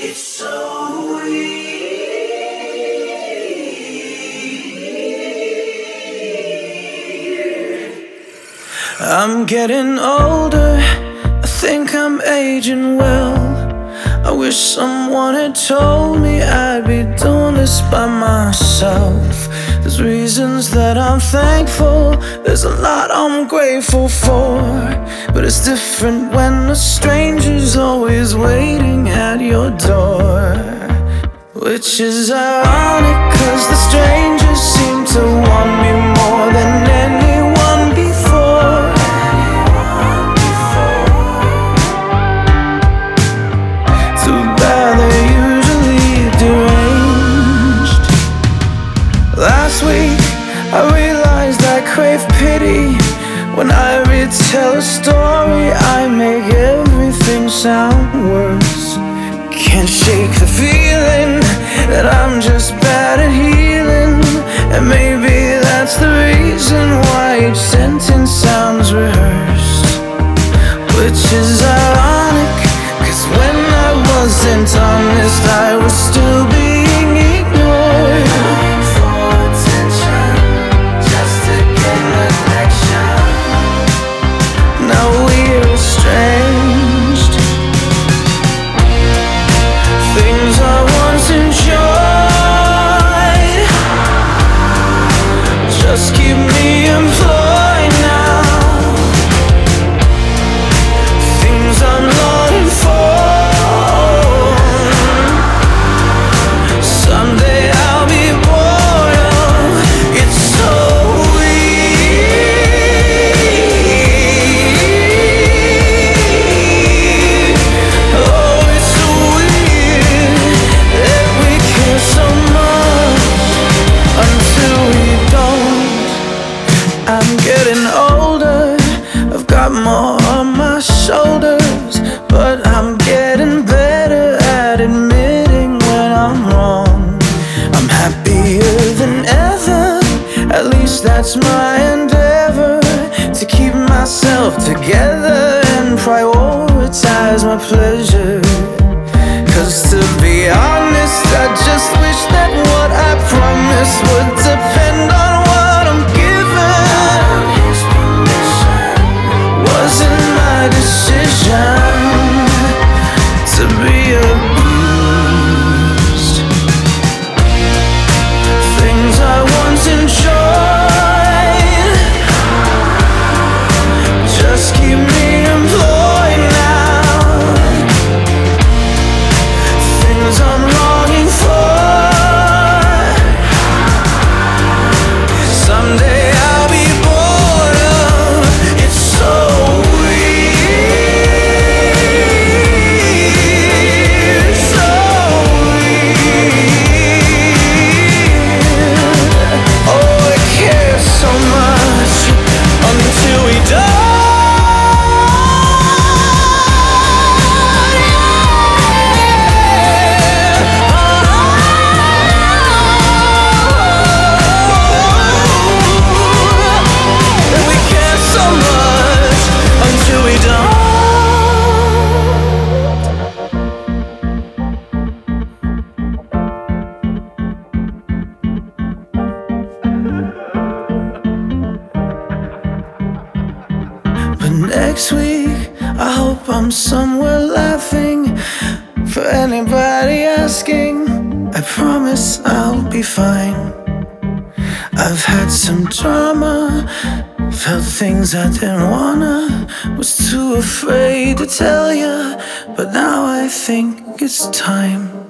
It's so weird. I'm getting older, I think I'm aging well. I wish someone had told me I'd be doing this by myself. There's reasons that I'm thankful, there's a lot I'm grateful for, but it's different when a stranger's always waiting at your door. Which is ironic, cause the strangers seem to want me more than anyone before. Too bad they're usually deranged. Last week I realized I crave pity. When I retell a story, I make everything sound worse. Can't shake the feeling that I'm just bad at healing, and maybe that's the reason why each sentence sounds rehearsed. Which is ironic, cause when I wasn't honest, I was still being ignored. Looking for attention, just to get affection. Now we're estranged. Things I once enjoyed just keep me employed now. Things I'm longing for, someday I'll be bored of. It's so weird. Oh, it's so weird that we care so much until we don't. I'm getting older, I've got more on my shoulders, but I'm getting better at admitting when I'm wrong. I'm happier than ever, at least that's my endeavor, to keep myself together and prioritize my pleasure. Cause to be honest, I just wish that what I promised would depend on what I'm given. His permission wasn't my decision to be abused. Things I once enjoyed just keep me employed now. Things I'm longing for, someday I'll be bored of. It's so weird, so weird. Oh, I care so much until we die. We care so much until we don't. But next week, I hope I'm somewhere laughing. For anybody asking, I promise I'll be fine. I've had some drama, felt things I didn't wanna, was too afraid to tell ya, but now I think it's time.